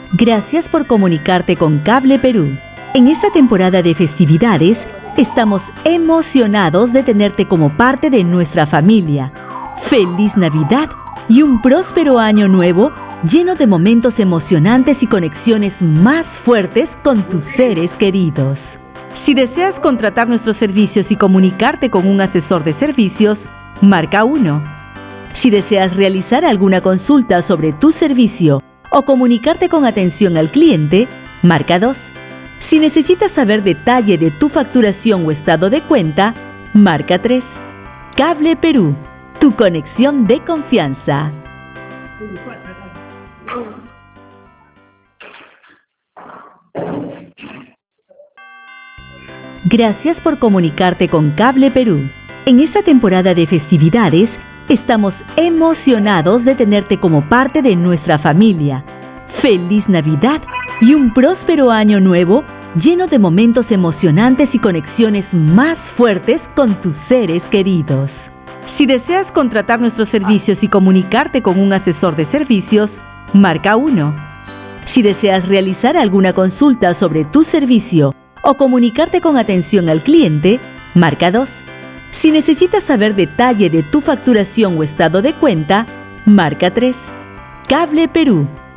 Gracias por comunicarte con Cable Perú. En esta temporada de festividades, estamos emocionados de tenerte como parte de nuestra familia. ¡Feliz Navidad y un próspero año nuevo lleno de momentos emocionantes y conexiones más fuertes con tus seres queridos! Si deseas contratar nuestros servicios y comunicarte con un asesor de servicios, marca 1. Si deseas realizar alguna consulta sobre tu servicio o comunicarte con atención al cliente, marca 2. Si necesitas saber detalle de tu facturación o estado de cuenta, marca 3. Cable Perú, tu conexión de confianza. Gracias por comunicarte con Cable Perú. En esta temporada de festividades, estamos emocionados de tenerte como parte de nuestra familia. ¡Feliz Navidad y un próspero año nuevo lleno de momentos emocionantes y conexiones más fuertes con tus seres queridos! Si deseas contratar nuestros servicios y comunicarte con un asesor de servicios, marca 1. Si deseas realizar alguna consulta sobre tu servicio o comunicarte con atención al cliente, marca 2. Si necesitas saber detalle de tu facturación o estado de cuenta, marca 3. Cable Perú,